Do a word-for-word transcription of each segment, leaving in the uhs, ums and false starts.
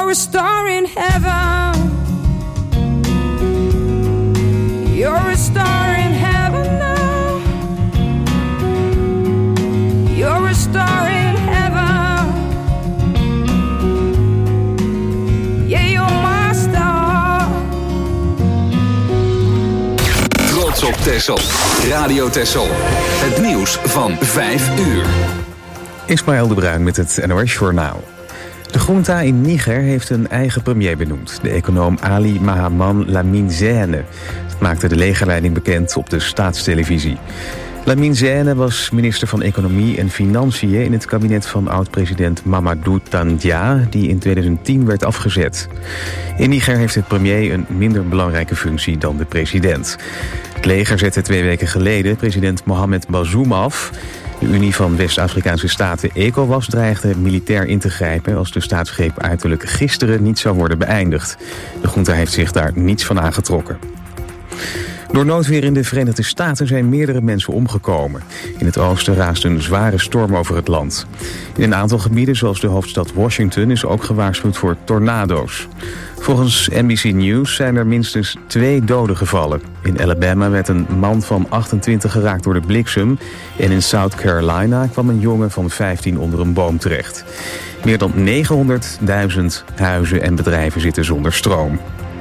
You're a star in heaven. You're a star in heaven now. You're a star in heaven. Yeah, you're my star. Trots op Texel. Radio Texel. Het nieuws van vijf uur. Ismaël de Bruin met het N O S-journaal. De junta in Niger heeft een eigen premier benoemd. De econoom Ali Mahaman Lamine Zene. Dat maakte de legerleiding bekend op de staatstelevisie. Lamine Zene was minister van Economie en Financiën in het kabinet van oud-president Mamadou Tandja, die in tweeduizend tien werd afgezet. In Niger heeft de premier een minder belangrijke functie dan de president. Het leger zette twee weken geleden president Mohamed Bazoum af. De Unie van West-Afrikaanse Staten, ECOWAS, dreigde militair in te grijpen als de staatsgreep uiterlijk gisteren niet zou worden beëindigd. De junta heeft zich daar niets van aangetrokken. Door noodweer in de Verenigde Staten zijn meerdere mensen omgekomen. In het oosten raast een zware storm over het land. In een aantal gebieden, zoals de hoofdstad Washington, is ook gewaarschuwd voor tornado's. Volgens N B C News zijn er minstens twee doden gevallen. In Alabama werd een man van achtentwintig geraakt door de bliksem. En in South Carolina kwam een jongen van vijftien onder een boom terecht. Meer dan negenhonderdduizend huizen en bedrijven zitten zonder stroom.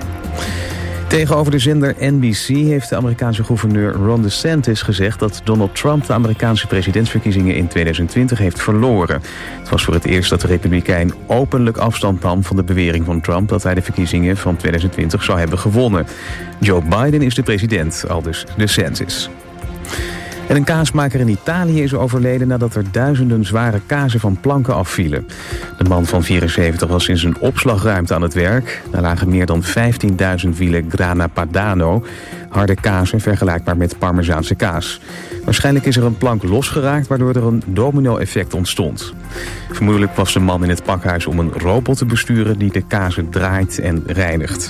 Tegenover de zender N B C heeft de Amerikaanse gouverneur Ron DeSantis gezegd dat Donald Trump de Amerikaanse presidentsverkiezingen in tweeduizend twintig heeft verloren. Het was voor het eerst dat de republikein openlijk afstand nam van de bewering van Trump dat hij de verkiezingen van tweeduizend twintig zou hebben gewonnen. Joe Biden is de president, aldus DeSantis. En een kaasmaker in Italië is overleden nadat er duizenden zware kazen van planken afvielen. De man van vierenzeventig was in zijn opslagruimte aan het werk. Daar lagen meer dan vijftienduizend wielen Grana Padano, harde kazen vergelijkbaar met Parmezaanse kaas. Waarschijnlijk is er een plank losgeraakt waardoor er een domino-effect ontstond. Vermoedelijk was de man in het pakhuis om een robot te besturen die de kazen draait en reinigt.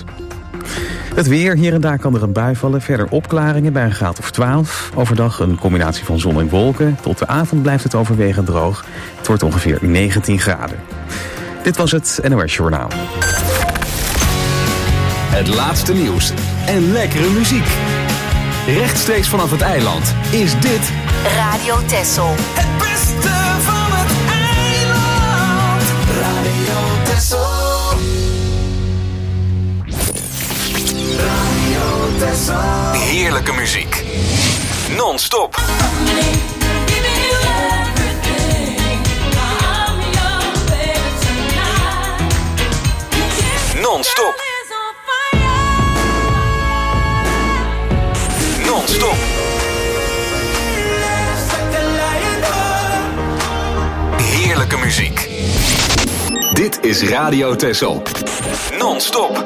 Het weer, hier en daar kan er een bui vallen. Verder opklaringen bij een graad of twaalf. Overdag een combinatie van zon en wolken. Tot de avond blijft het overwegend droog. Het wordt ongeveer negentien graden. Dit was het N O S-journaal. Het laatste nieuws en lekkere muziek. Rechtstreeks vanaf het eiland is dit Radio Texel. Het beste van het eiland. Radio Texel. Heerlijke muziek. Non-stop. Non-stop. Non-stop. Heerlijke muziek. Dit is Radio Texel. Non-stop.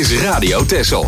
is Radio Texel.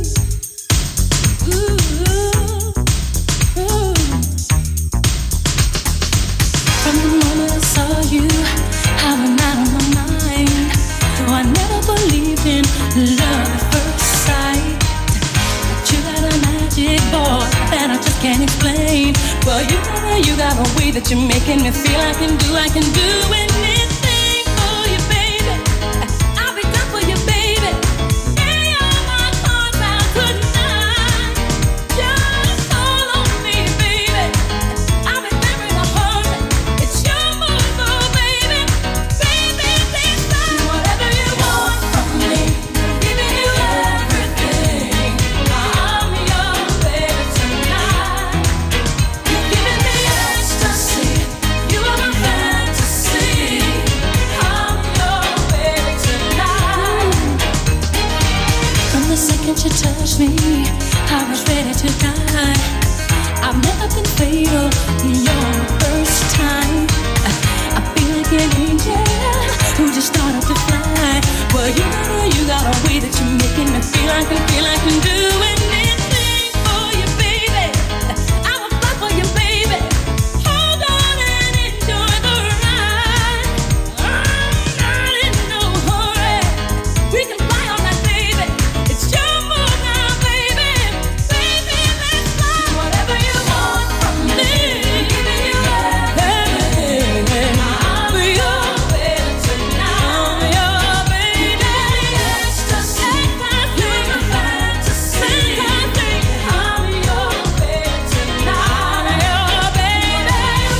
Can't explain, but you know you got a way that you're making me feel I can do, I can do anything for you, baby. I'll be done for you, baby. Any of my thoughts out tonight. Just call on me, baby. I'll be there in a hurry. It's your move, oh, baby. Baby, please do whatever you want from me. Giving you everything. I'm your baby tonight. Giving me ecstasy. You are my fantasy. I'm your baby tonight. From the second you touched me, I was ready to die. I've never been fatal. You're the first time. I feel like an angel who just started to fly. Well, you know you got a way that you're making me feel I can feel I can do anything for you, baby. I will fly for you, baby. Hold on and enjoy the ride. I'm not in no hurry. We can fly all night, baby. It's your move now, baby. Baby, let's fly. Whatever you want from me. Giving you everything. I'm your baby tonight. I'm your baby. Ecstasy. You're my fantasy. I'm your baby tonight. I'm your baby.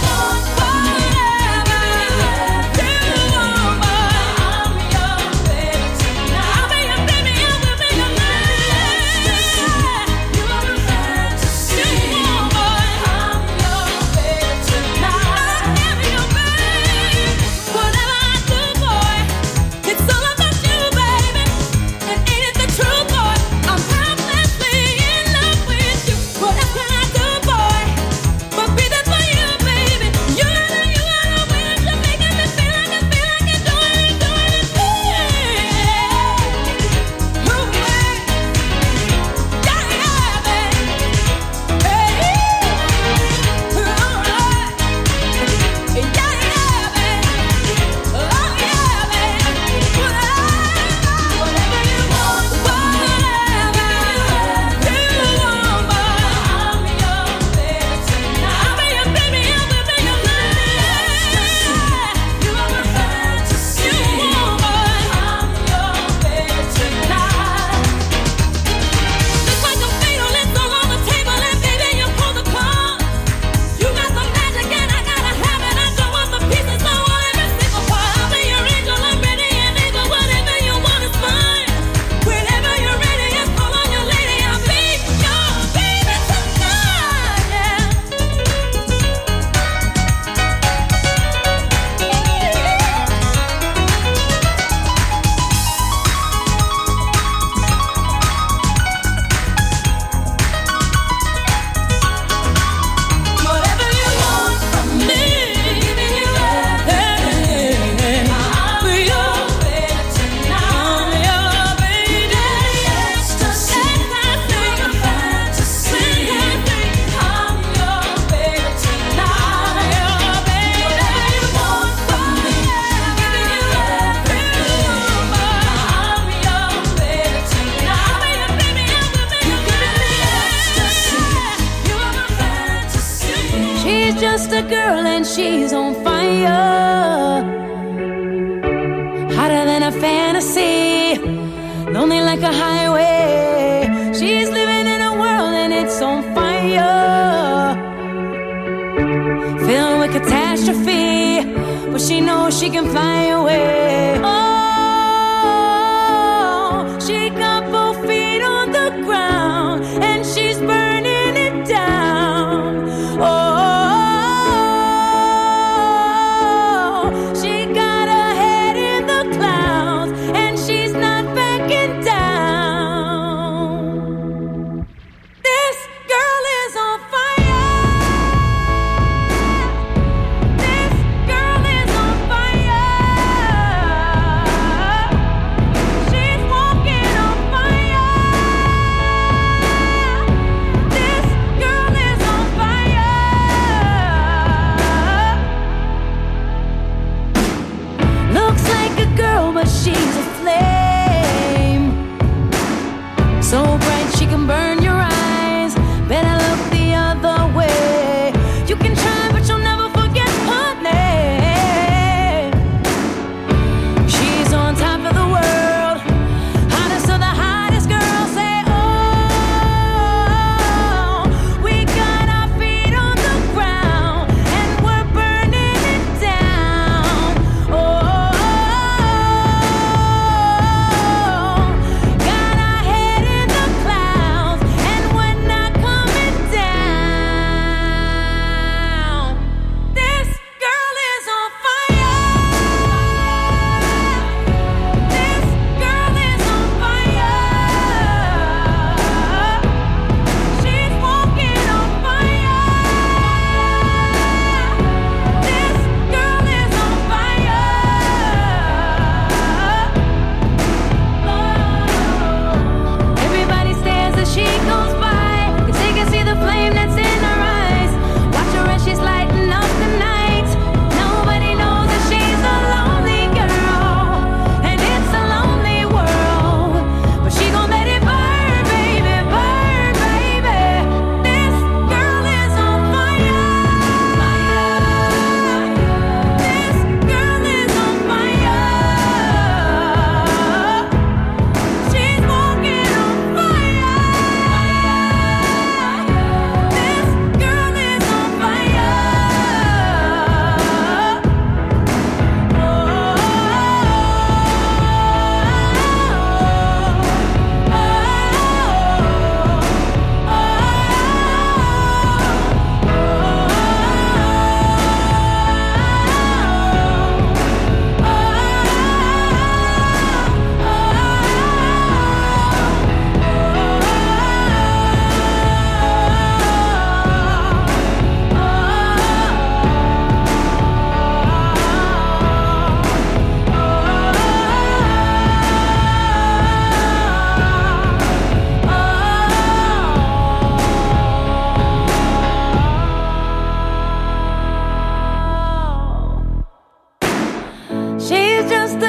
Whatever you want, boy. I'm your baby tonight. I'll be your baby. I will be your man. You are my fantasy. Boy, I'm your baby tonight. I am your baby. Whatever I do, boy, it's all about you, baby. And ain't it the truth, boy? I'm helplessly in love with you. What else can I do, boy, but be there for you, baby? You gotta, you gotta win. You're making me feel like I feel like I do it, do it, do it. Ooh, yeah, yeah, baby. Hey, all right. Yeah, yeah, baby. Oh, yeah, baby. Whatever you want, whatever you want, boy. I'm your baby tonight. I'll be your baby, I will be your man. You are my fantasy. Boy, I'm your baby tonight. Just like a fatal, it's all on the table, and baby, you pull the cards. You got the magic, and I gotta have it. I don't want the pieces, I want every single part. I'll be your angel, I'm ready and able. Whatever you want is mine. Whenever you're ready, just call on your lady. I'll be your baby tonight. Yeah. Whatever you want from me, giving you everything. I'm your baby tonight. I'm your baby. Ecstasy. You're my fantasy. I'm your baby tonight. I'm your baby. Whatever you want from me, giving you everything. I'm your baby tonight. I'll be your baby, I will be your baby. Ecstasy. You are my fantasy. She's just a girl and she's on fire. Hotter than a fantasy. Lonely like a highway. She's living in a world and it's on fire. Filled with catastrophe. But she knows she can fly away. Oh, she got both feet on the ground and she's burning it down. Oh, she got her head in the clouds and she's not backing down. This girl is on fire. This girl is on fire.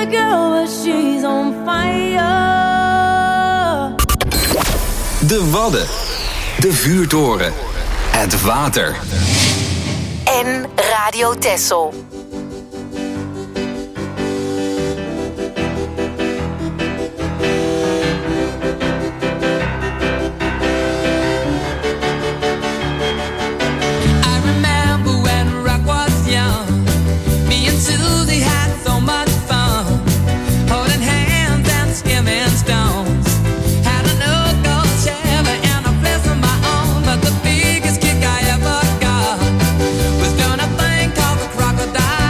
a girl, but she's on fire. De Wadden. De Vuurtoren. Het water. En Radio Texel. Crocodile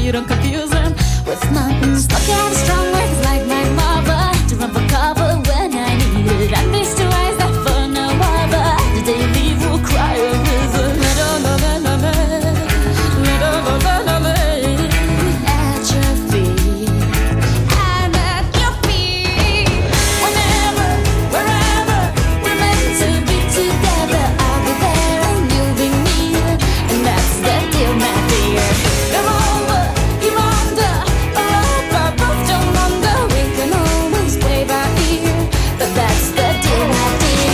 you don't confuse them with nothing. Stuck out strong words like my mother to run for cover when I need it. And these two eyes that for no other. The day you leave will cry a river. La la la la la la la la la la. At your feet, I'm at your feet. Whenever, wherever we're meant to be together, I'll be there and you'll be near, and that's the deal, my dear. You're over, you're under, a rope I both don't under. We can always play by ear, but that's the deal, my dear.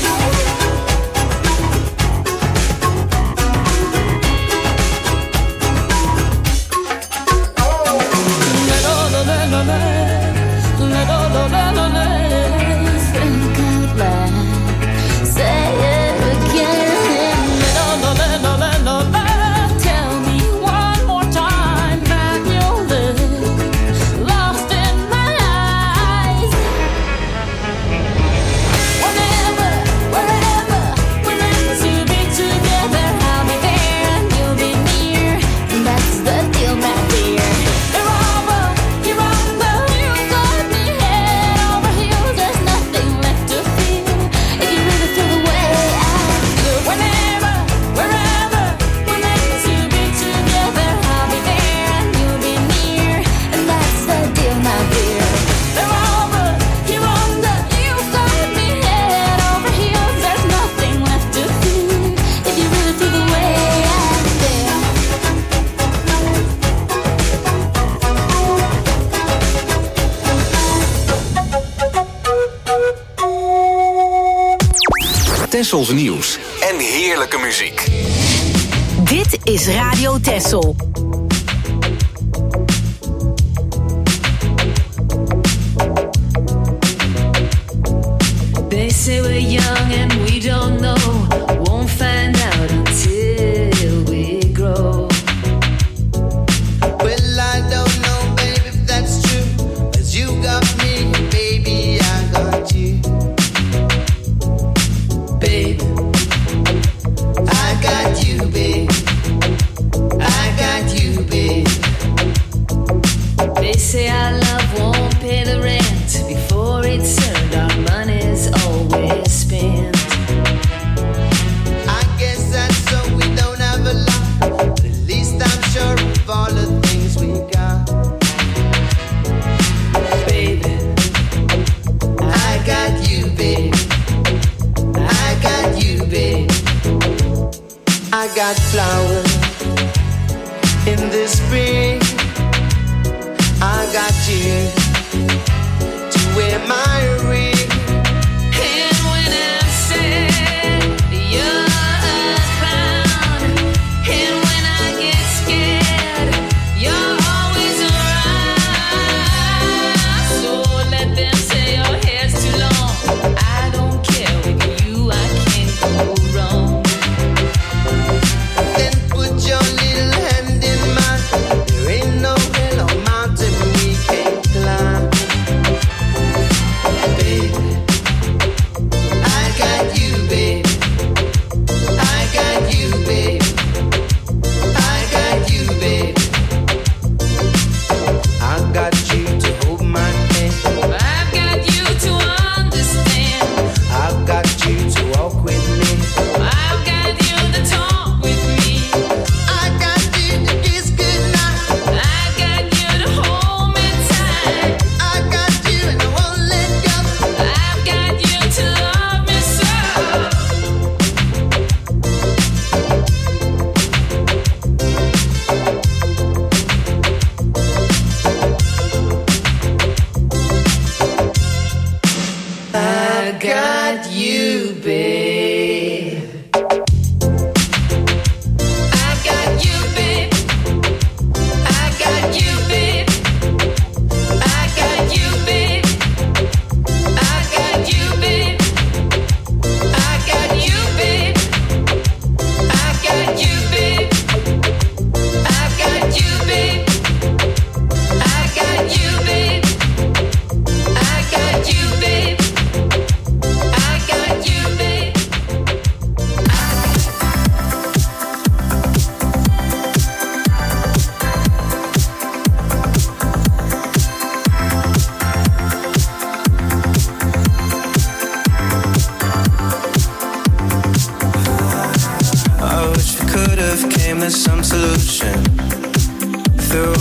Think out loud, say it again. Tell me one more time that you'll live lost in my eyes. Whenever, wherever we're meant to be together, I'll be there and you'll be near, and that's the deal, my dear. You're over, you're under, you got me head over heels. There's nothing left to feel if you really feel the way I feel. Whenever, wherever we're meant to be together, I'll be there and you'll be near, and that's the deal, my dear. You're over, you're under, you got me head over heels. There's nothing left to feel if you really feel the way I feel. Tessels nieuws en heerlijke muziek. Dit is Radio Tessel. They say we're young and we don't know. Won't find out until we grow. Well, I don't know, baby, if that's true. 'Cause you got me, baby, I got you. Babe, I got you, babe. I got you, babe. they say our love won't pay the rent before it's earned. Our money's always spent.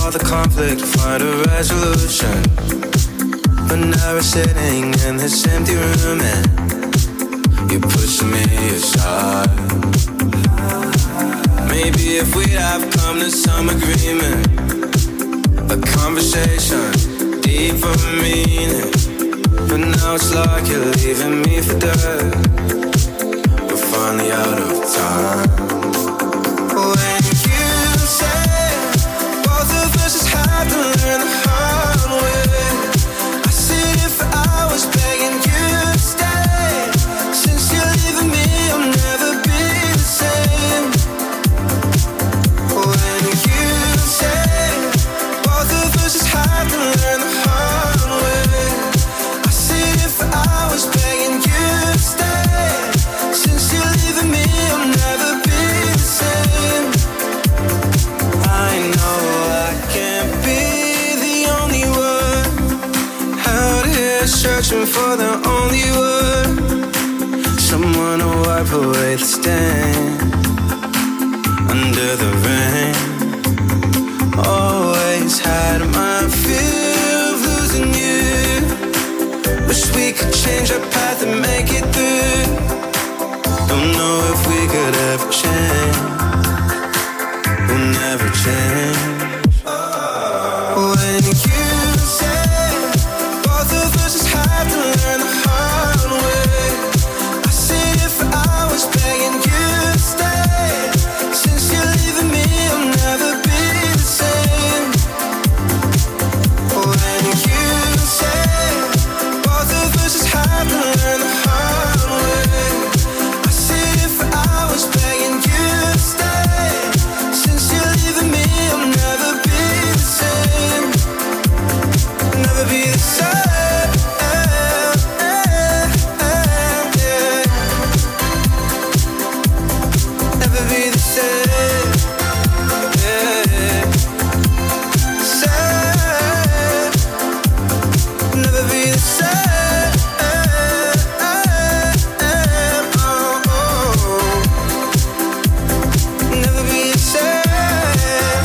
all the conflict, find a resolution. But now we're sitting in this empty room and you're pushing me aside. Maybe if we'd have come to some agreement, a conversation, deeper meaning. But now it's like you're leaving me for dead. We're finally out of time. When you say both of us just have to learn the hard way, I sit here for hours begging you to stay. Since you're leaving me, I'll never be the same. When you say both of us just have to learn the hard way, I sit here for hours begging you to stay. Since you're leaving me, I'll never be the same. I know I can't be the only one out here searching for the only one, someone to wipe away the stain under the rain. Always had my fear of losing you. Wish we could change our path and make it through. Don't know if we could ever change. We'll never change. When you say both of us just have to learn the hard way, I sit here for hours begging you to stay. Since you're leaving me, I'll never be the same. When you say both of us just have to learn the hard way, I sit here for hours begging you to stay. Since you're leaving me, I'll never be the same. Never be the same. Never be the same. Same. Never be the same. Oh, oh. Never be the same.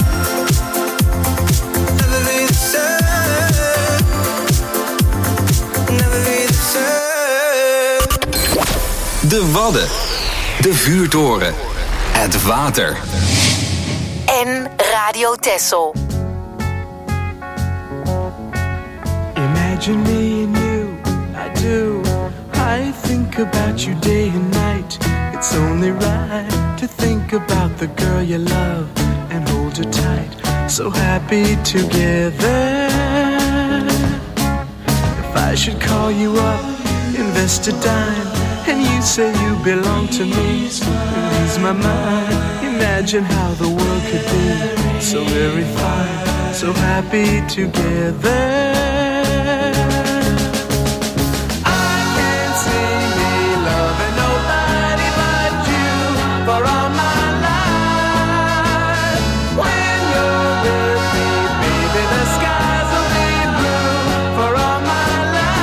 Never be the same. Never be the same. De Wadden. De vuurtoren. Het water. En Radio Texel. Imagine me and you, I do. I think about you day and night. It's only right to think about the girl you love and hold her tight. So happy together. If I should call you up, invest a dime, and you say you belong to me, ease my mind. Imagine how the world could be so very fine, so happy together. I can't see me loving nobody but you for all my life. When you're with me, baby, the skies will be blue for all my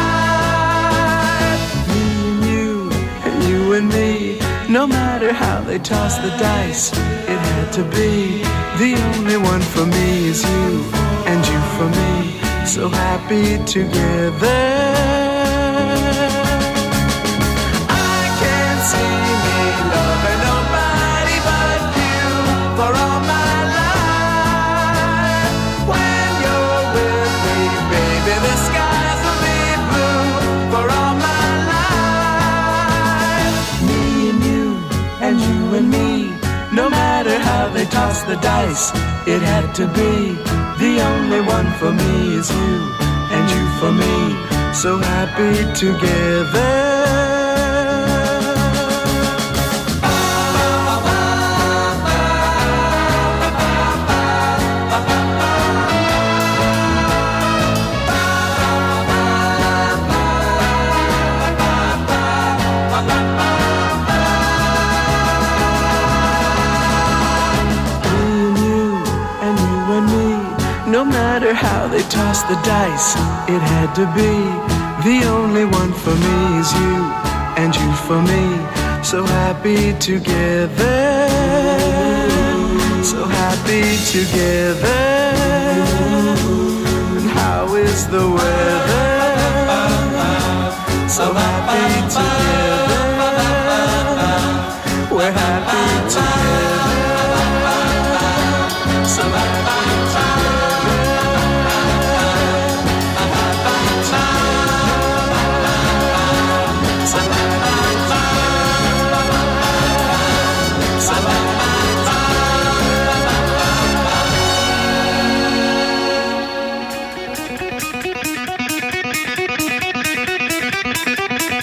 life. Me and you, and you and me, no matter how they toss the dice, it had to be. The only one for me is you, and you for me, so happy together. I can't see me loving nobody but you for all my life. When you're with me, baby, the skies will be blue for all my life. Me and you, and you and me, no matter how they toss the dice, it had to be. The only one for me is you, and you for me, so happy together. No matter how they toss the dice, it had to be. The only one for me is you, and you for me, so happy together. So happy together. the weather. So happy together. We're happy together. So happy together. So happy.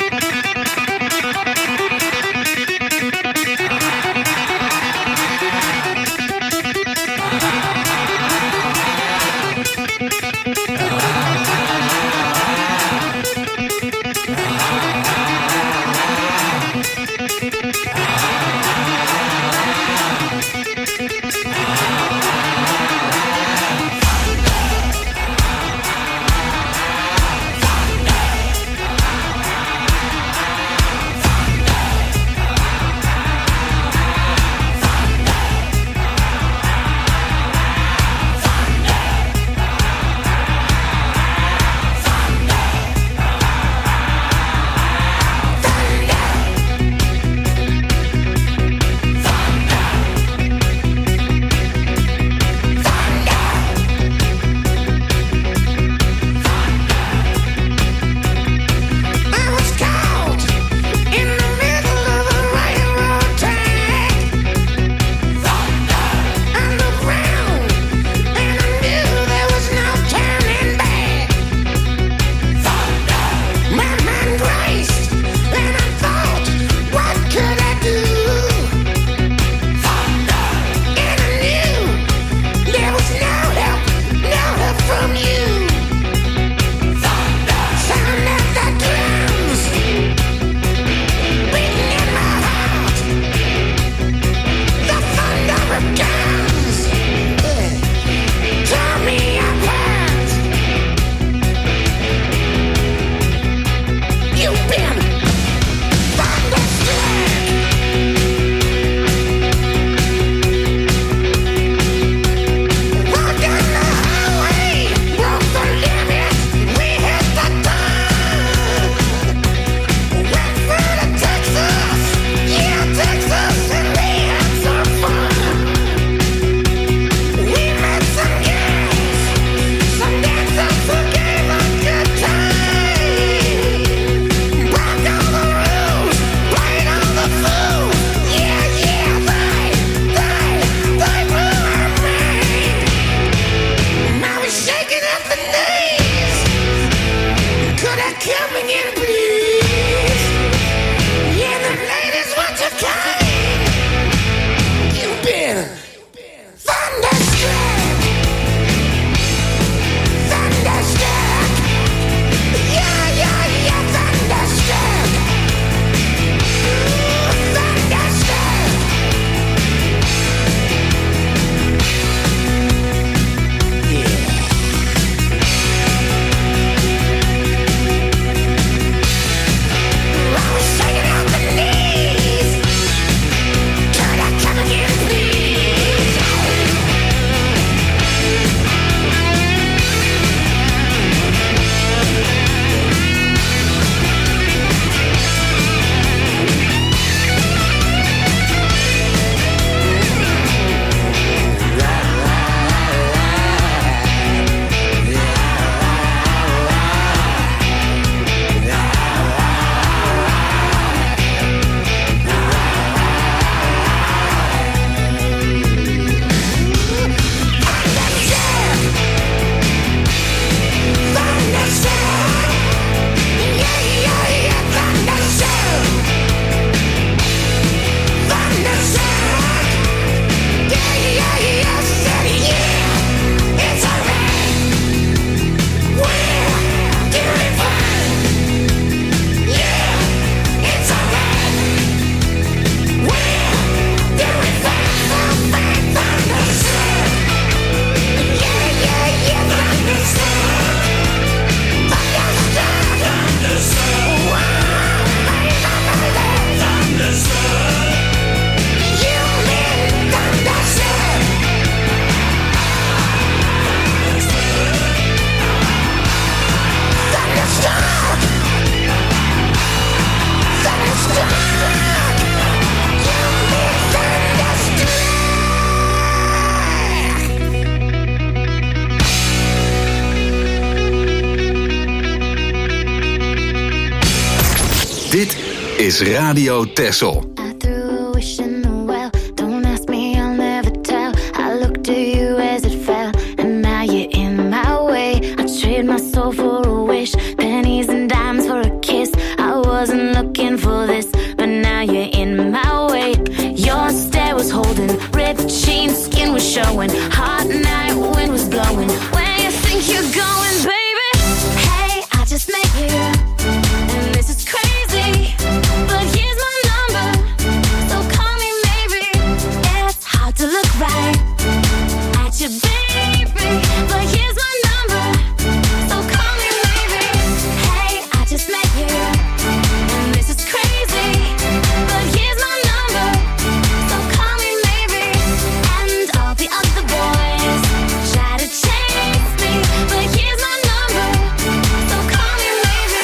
is Radio Texel. I threw a wish in the well. Don't ask me, I'll never tell. I looked at you as it fell, and now you're in my way. I trade my soul for a wish, pennies and dimes for a kiss. I wasn't looking for this, but now you're in my way. Your stare was holding, ripped jeans, skin was showing. Hot night, wind was blowing. Where you think you're going, baby? Hey, I just met you, and this is crazy, but here's my number, so call me maybe. It's hard to look right at you, baby, but here's my number, so call me maybe. Hey, I just met you, and this is crazy, but here's my number, so call me maybe. And all the other boys try to chase me, but here's my number, so call me maybe.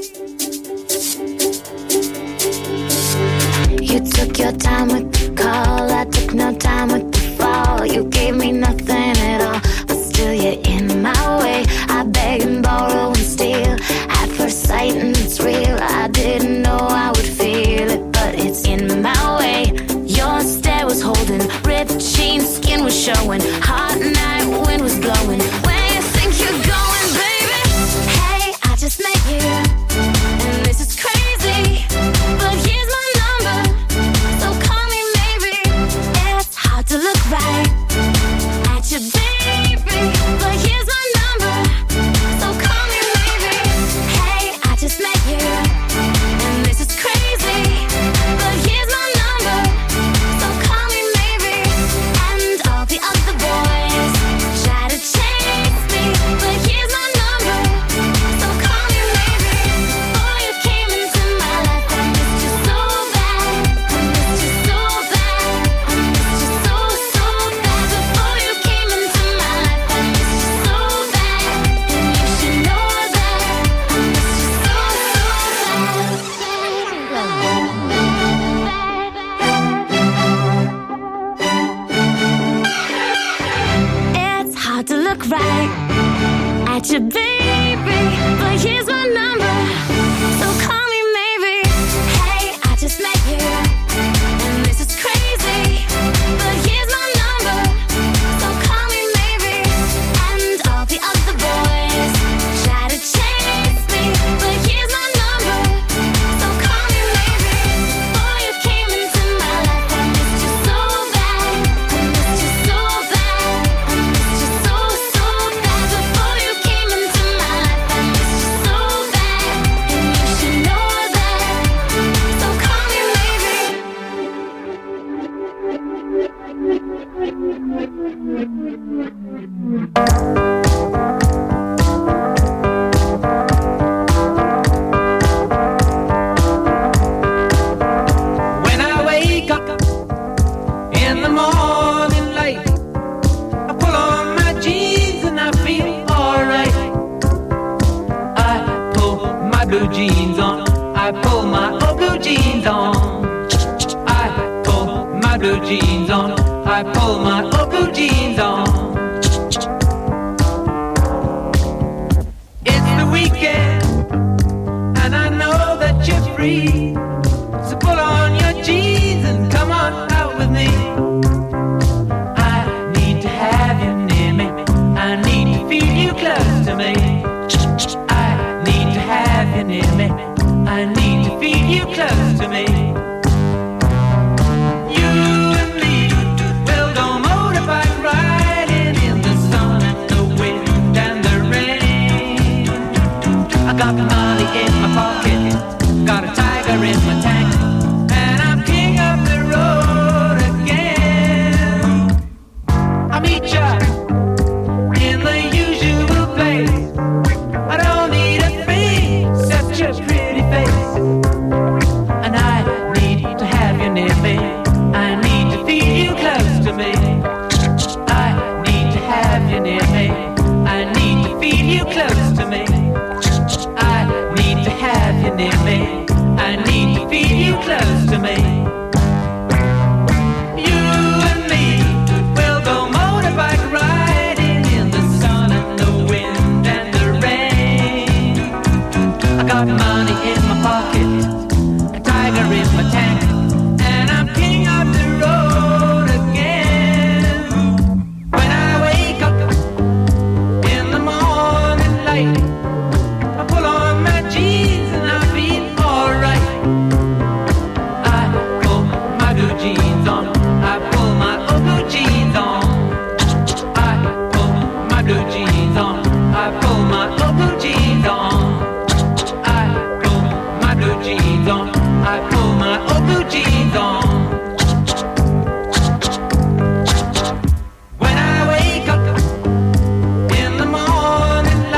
You took your time with the call, I took no time with the fall. You gave me nothing at all, but still you're in my way. I beg and borrow and steal at first sight, and it's real. I didn't know I would feel it, but it's in my way. Your stare was holding, ripped jeans, skin was showing. Hot night, wind was blowing. Where you think you're going, baby? Hey, I just met you, and this is crazy, but here's my number, so call me maybe. It's hard to look right at you, baby, but here's my number, so call me maybe. Hey, I just met you, and this is crazy, but here's my number, so call me maybe. And all the other boys try to chase me, but here's my number, so call me maybe. Before you came into my life, I missed you so bad, I missed you so bad, I missed you so, so bad. Before you came into my life, I missed you so bad, and you should know that I missed you so, so bad. It's hard to look right at you, baby, but here's my number, so call me maybe. Hey, I just met you, and this is crazy, but here's my number, so call me maybe. And all the other boys try to chase me, but here's my number, so call me maybe. Before you came into my life, I missed you so bad, I missed you so bad, I missed you so, so bad. Before you came into my life, I missed you so bad, and you should know that, so call me maybe. When I wake up in the morning light, I pull on my jeans and I feel alright. I pull my blue jeans on, I pull my old blue jeans on. I pull my blue jeans on, I pull my old blue jeans on. It's the weekend, and I know that you're free. So pull on your jeans and come on out with me. I need to have you near me, I need to feel you close to me. I need to have you near me, I need to feel you close to me. You and me will go motorbike riding in the sun and the wind and the rain. I got money in my pocket, got a tiger in my tank, and I'm king of the road again. I meet ya in the usual place. I don't need a thing, such a pretty face, and I need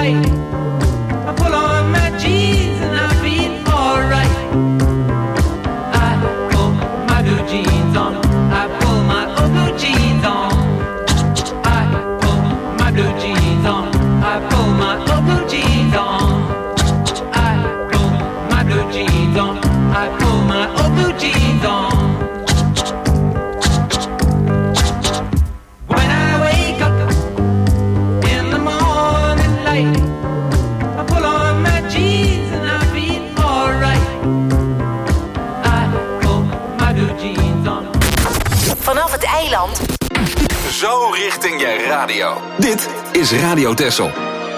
light. I pull on my jeans and I feel alright. I pull my blue jeans on. I pull my old blue jeans on. I pull my blue jeans on. I pull my old blue jeans on. I pull my blue jeans on. I pull my old blue jeans on. When I wake up in the morning light, I pull on my jeans and I feel alright. I pull my blue jeans on. Vanaf het eiland. Zo richting je radio. Dit is Radio Texel.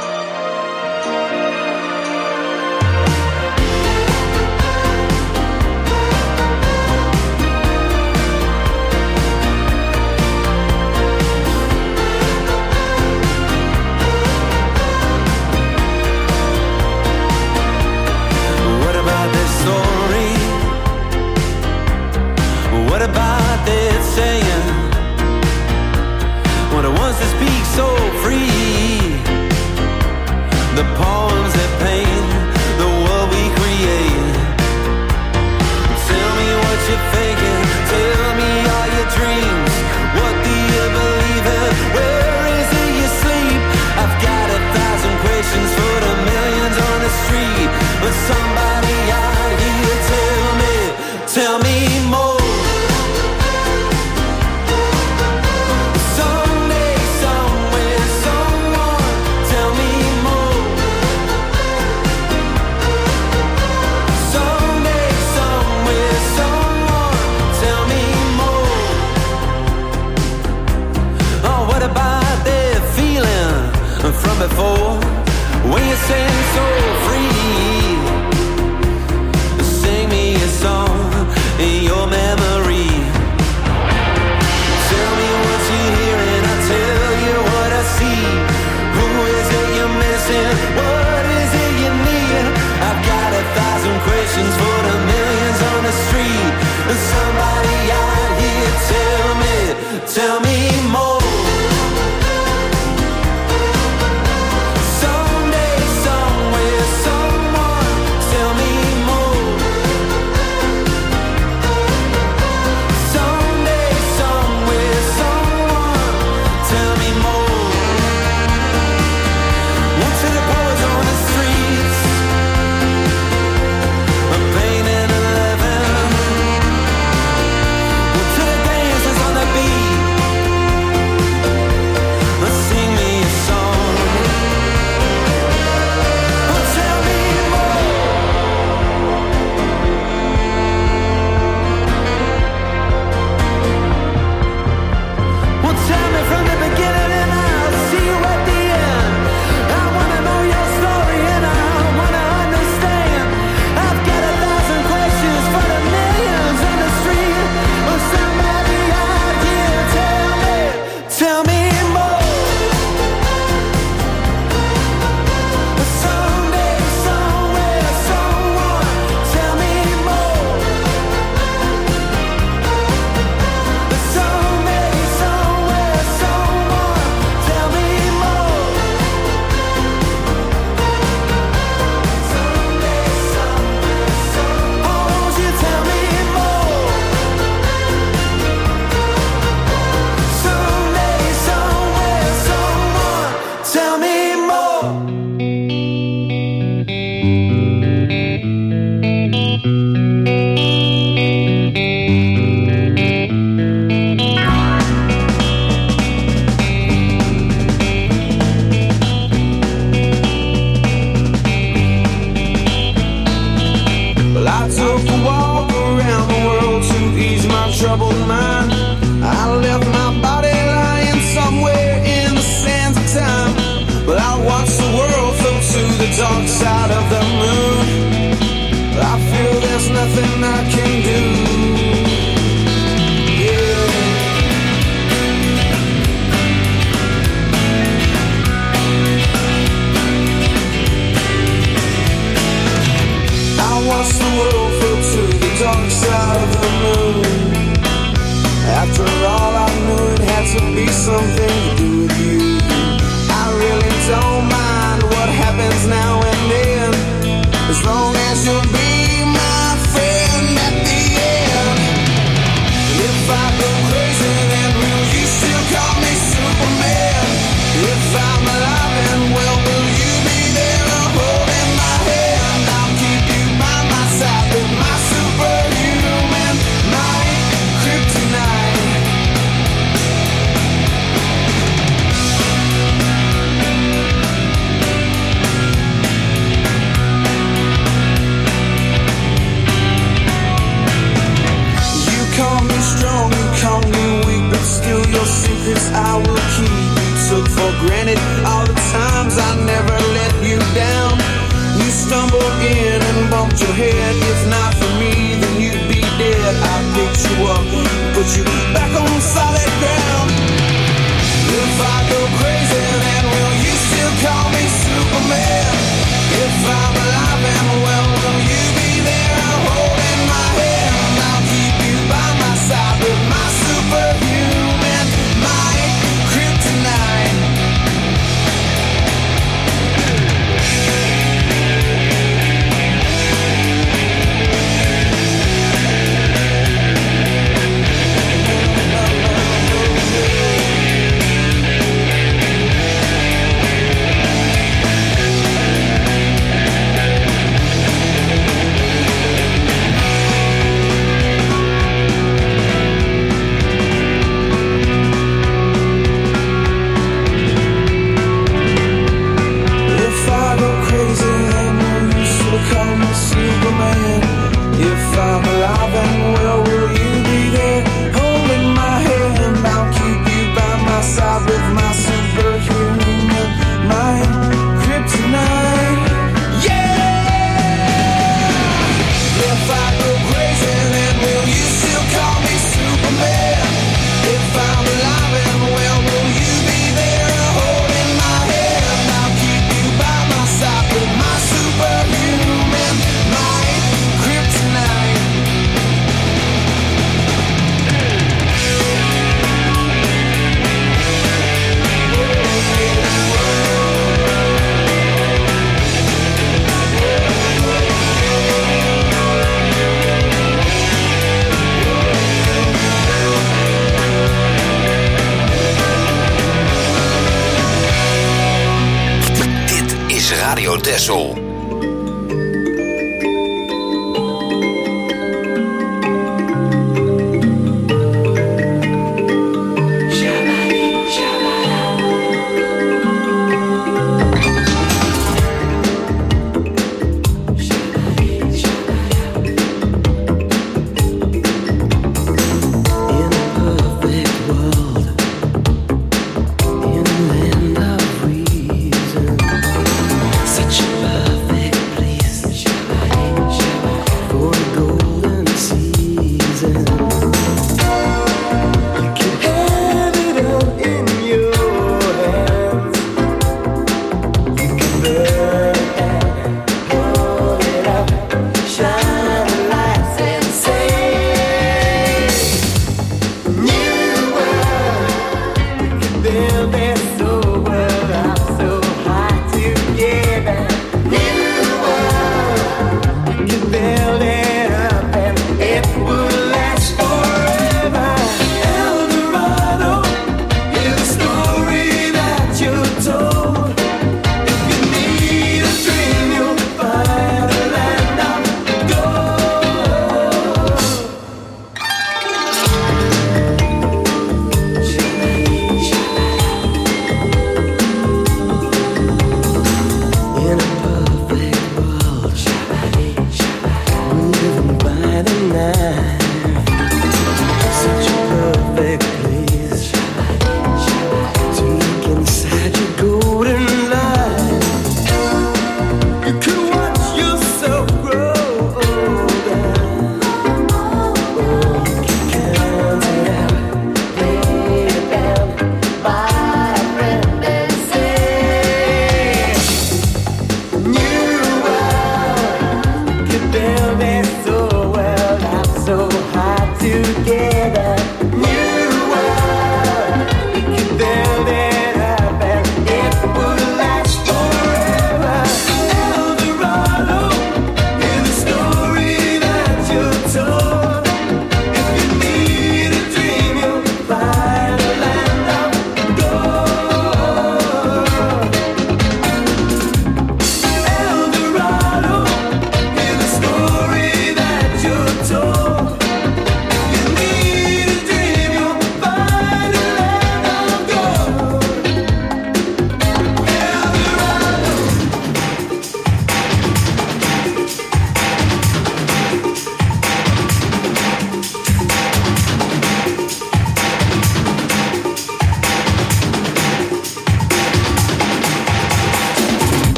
What about this story? What about this saying? What it wants to speak so free. The poems that paint the world we create. Tell me what you're thinking. Tell me all your dreams. What do you believe in? Where is it you sleep? I've got a thousand questions for the millions on the street. But somebody out here tell me, tell me more. Someday, somewhere, someone, tell me more. Someday, somewhere, someone, tell me more. Oh, what about that feeling from before? When you stand so free, sing me a song in your memory. Tell me what you're hearing, I'll tell you what I see. Who is it you're missing? What is it you need? I've got a thousand questions for the millions on the street. Somebody out here tell me, tell me more. Someday, somewhere, someone, tell me more. Someday, somewhere, someone, tell me more. One to the poets on the streets, a pain and a living. One to the dancers on the beat, sing me a song. Oh, tell me more. Well, tell me from the beginning and I'll see you at the end. I wanna know your story and I wanna understand. I've got a thousand questions for the millions on the street. Well, somebody out here tell me, tell me more. Someday, somewhere, someone, tell me more. Someday, somewhere, someone, tell me more. Someday, somewhere, someone, oh, won't you tell me more? Someday, somewhere, someone, tell me more. Well, I took a walk around the world to ease my troubled mind. I left my body lying somewhere in the sands of time. But I watched the world float to the dark side of the moon. I feel there's nothing I can do. Yeah. I watched the world float to the dark side of the moon. After all, I knew it had to be something to do with you. I really don't mind what happens. stumbled in and bumped your head. If not for me, then you'd be dead. I picked you up, put you back on solid ground. If I go crazy, then will you still call me Superman? If I'm alive and well, will you be there holding my hand? I'll keep you by my side with my superhuman might, kryptonite. Superman. If I'm alive and well, will you be there holding my hand? I'll keep you by my side with my superhuman mind, kryptonite. Yeah! If I go crazy, then will you still call me Superman? If I'm alive and well, will you be there holding my hand? I'll keep you by my side with my superhuman mind, kryptonite. Dit is Radio Texel. Such a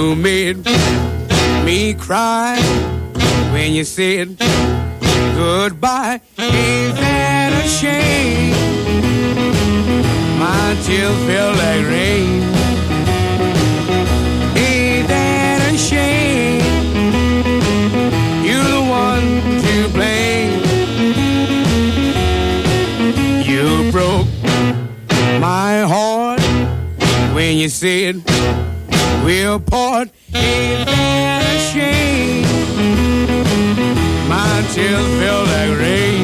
You made me cry when you said goodbye. Ain't that a shame? My tears feel like rain. Ain't that a shame? You're the one to blame. You broke my heart when you said we'll part. Ain't that a shame? My tears feel like rain.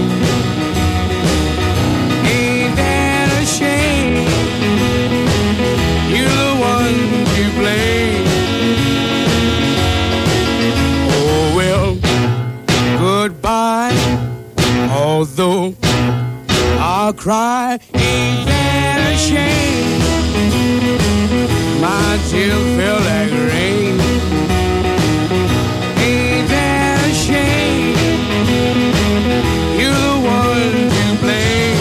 Ain't that a shame? You're the one to blame. Oh well, goodbye. Although I'll cry, ain't that a shame? My tears feel like rain. Ain't that a shame? You're the one to blame.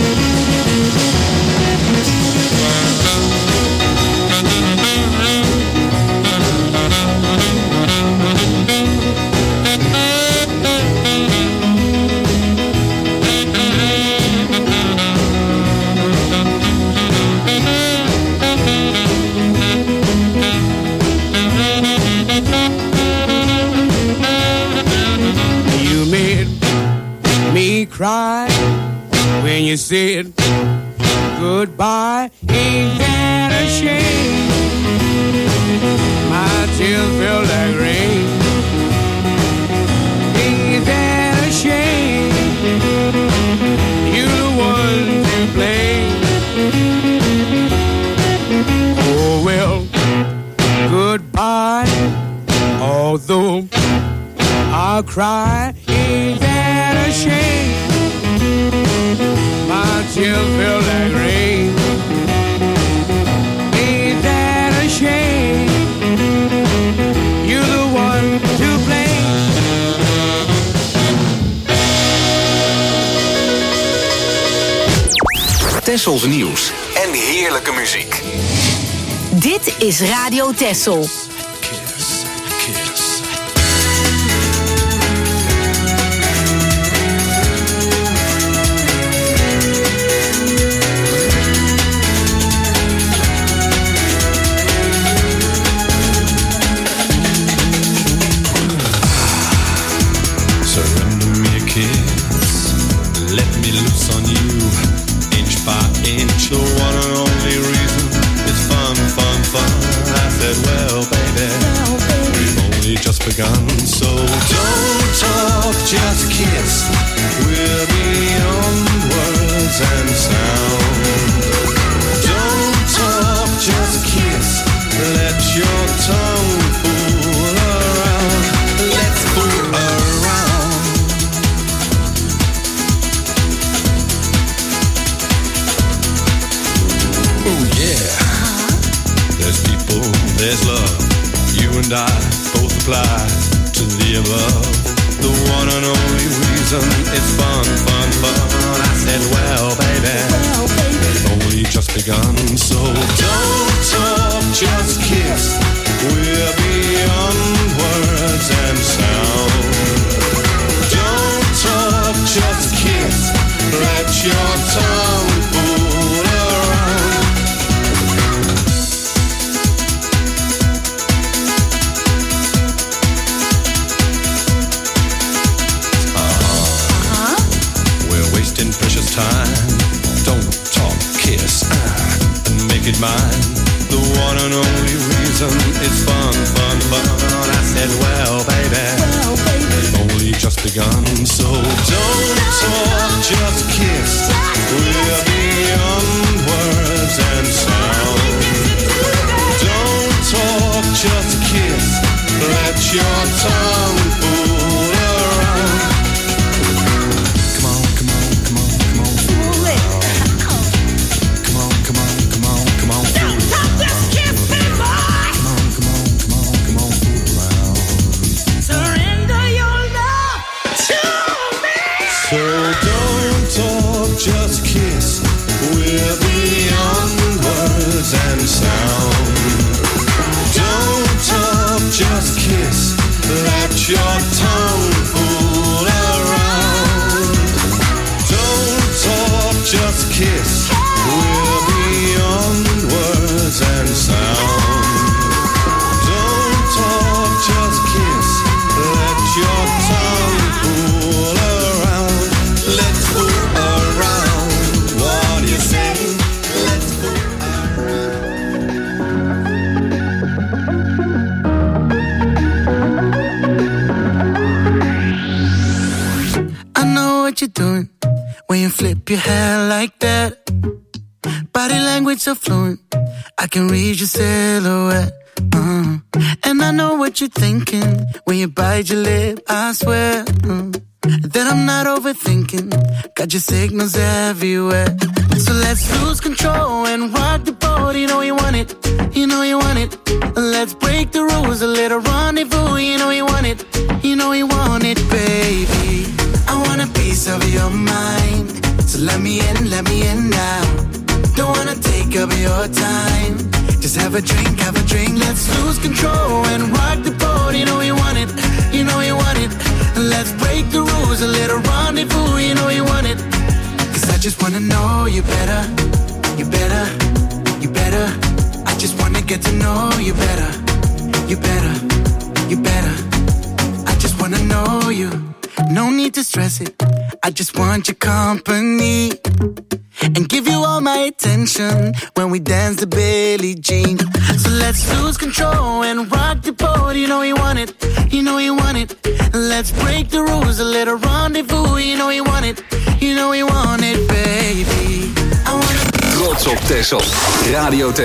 Cry when you said goodbye. Ain't that a shame? My tears feel like rain. Ain't that a shame? You're the one to blame. Oh well, goodbye. Although I'll cry, ain't that a shame? My tears feel like rain. Ain't that a shame? You're the one to blame. Tessels nieuws en heerlijke muziek. Dit is Radio Tessel. Begun. So don't talk, just kiss. We're beyond words and sound. Don't talk, just kiss. Let your tongue fool around. Let's fool around. Oh yeah. There's people, there's love. You and I both apply to the above. The one and only reason it's fun, fun, fun. I said, well, baby, well, baby, it's only just begun. So don't talk, just kiss. We're beyond words and sound. Don't talk, just kiss. Let your tongue fool around. Precious time, don't talk, kiss, uh, and make it mine. The one and only reason it's fun, fun, fun. I said, well, baby, well, baby, it's only just begun. So don't talk, just kiss. We're beyond words and sound. Don't talk, just kiss. Let your tongue fool around. So don't talk, just kiss. We're beyond words and sound. Don't talk. Flip your hair like that. Body language so fluent, I can read your silhouette. Uh, and I know what you're thinking when you bite your lip, I swear. Uh, that I'm not overthinking, got your signals everywhere. So let's lose control and rock the boat. You know you want it, you know you want it. Let's break the rules, a little rendezvous. You know you want it, you know you want it, baby. I want a piece of your mind, so let me in, let me in now. Don't wanna take up your time, just have a drink, have a drink. Let's lose control and rock the boat. You know you want it, you know you want it. Let's break the rules, a little rendezvous. You know you want it, cause I just wanna know you better, you better, you better. I just wanna get to know you better, you better, you better. I just wanna know you, no need to stress it. I just want your company and give you all my attention when we dance to Billie Jean. So let's lose control and rock the boat. You know you want it, you know you want it. Let's break the rules, a little rendezvous. You know you want it, you know you want it, baby. I want it. Trots op Texel. Radio Texel.